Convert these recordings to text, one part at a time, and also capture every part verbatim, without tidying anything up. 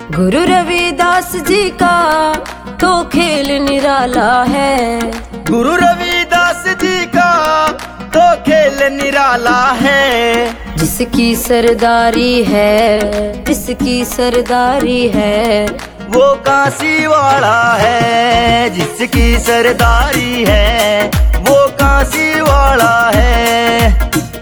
गुरु रविदास जी का तो खेल निराला है। गुरु रविदास जी का तो खेल निराला है। जिसकी सरदारी है, जिसकी सरदारी है, वो काशी वाला है। जिसकी सरदारी है, वो काशी वाला है।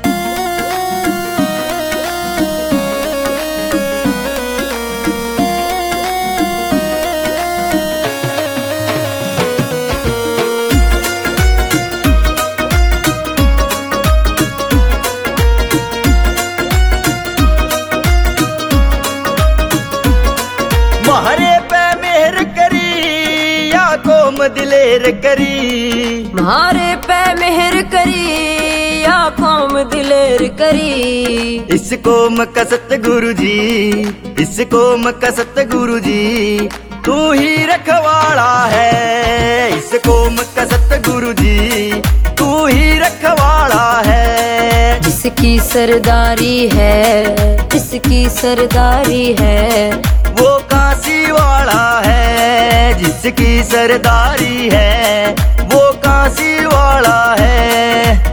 म्हारे पे मेहर करी या कौम दिलेर करी। म्हारे पे मेहर करी या कौम दिलेर करी। इस कौम का सतगुरु जी, इस कौम का सतगुरु जी, तू ही रखवाला है। इस कौम का सतगुरु जी, तू ही रखवाला है। जिसकी सरदारी है, जिसकी सरदारी है, वो काशी वाला है। जिसकी सरदारी है, वो काशी वाला है।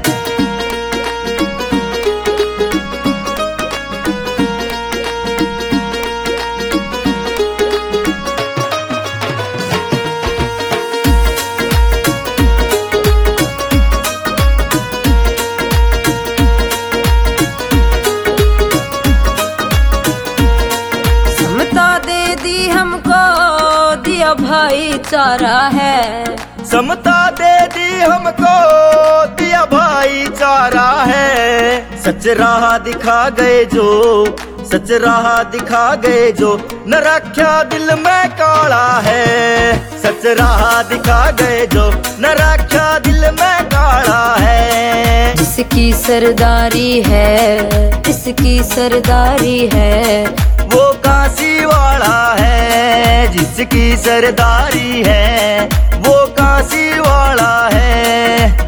समता दे दी हमको, दिया भाईचारा है। समता दे दी हमको, दिया भाईचारा है। सच राह दिखा गए जो, सच राह दिखा गए जो, न रखा दिल में काला है। सच राह दिखा गए जो, न रखा दिल में काला है। जिसकी सरदारी है, जिसकी सरदारी है, वो काशी वाला है। जिसकी सरदारी है, वो काशी वाला है।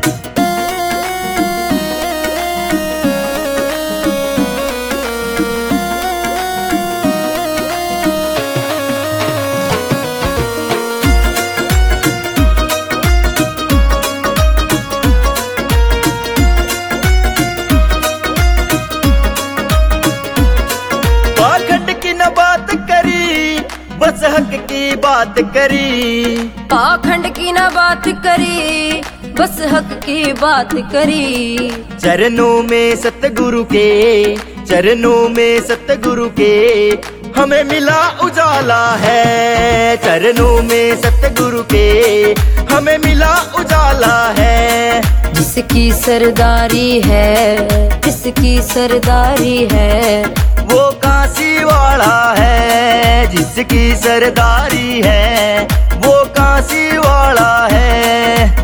पाखंड की न बात करी, बस हक की बात करी। पाखंड की न बात करी, बस हक की बात करी। चरणों में सतगुरु के, चरणों में सतगुरु के, हमें मिला उजाला है। चरणों में सतगुरु के, हमें मिला उजाला है। जिसकी सरदारी है, जिसकी सरदारी है, वो काशी वाला है। जिसकी सरदारी है, वो काशी वाला है।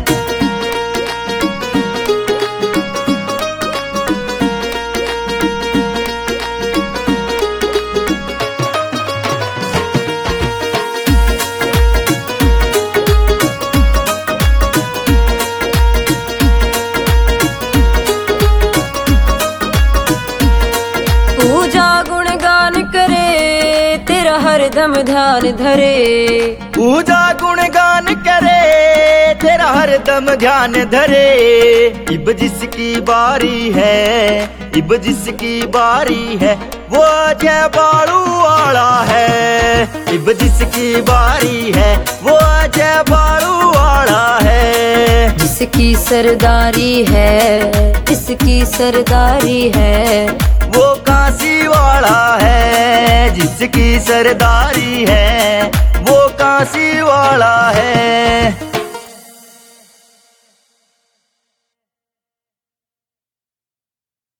पूजा गुणगान करे, तेरा हरदम ध्यान धरे। पूजा गुणगान करे, तेरा हरदम ध्यान धरे। इब जिसकी बारी है, इब जिसकी बारी है, वो अजय बालू वाला है। इब जिसकी बारी है, वो अजय बालू वाला है। जिसकी सरदारी है, जिसकी सरदारी है, वो काशी वाला है। जिसकी सरदारी है, वो काशी वाला है।